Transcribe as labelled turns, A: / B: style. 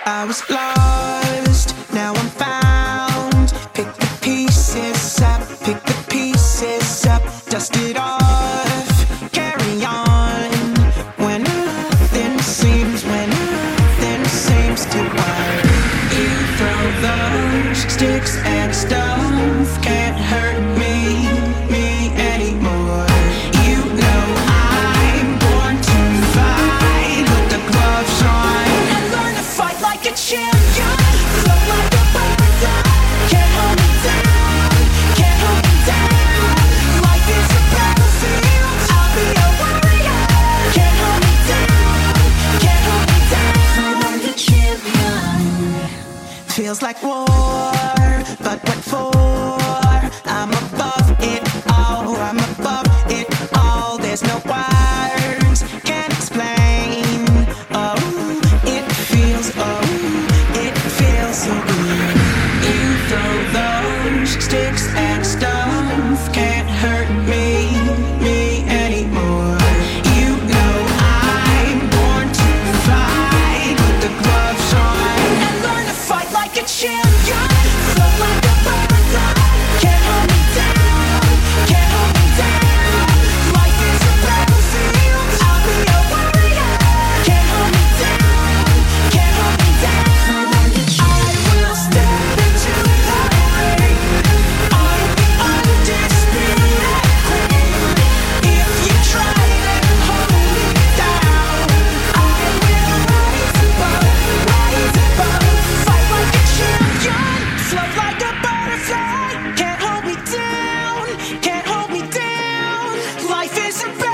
A: I was lost, now I'm found. Pick the pieces up, pick the pieces up, dust it off, carry on. When nothing seems to work, you throw those sticks and stones. Can't hurt me anymore. You know I'm born to fight. Put the gloves on and learn to fight like a champion. Float like a butterfly. Can't hold me down. Can't hold me down. Life is a battlefield. I'll be a warrior. Can't hold me down. Can't hold me down. Fight like a champion. Feels like war, but what for? I'm above it all. I'm above it all. There's no words, can't explain. Oh, it feels so good. You throw those sticks and stones. Can't hurt me anymore. You know I'm born to fight. Put the gloves on and learn to fight like a champion. Float like a butterfly. Can't hold me down. Can't hold me down. Life is a battlefield. I'll be a warrior. Can't hold me down. Can't hold me down. I will step into the ring. I'm the undisputed queen. If you try to hold me down, I will rise above, fight like a champion, float like a butterfly. Can't hold me down, can't hold me down. Life is a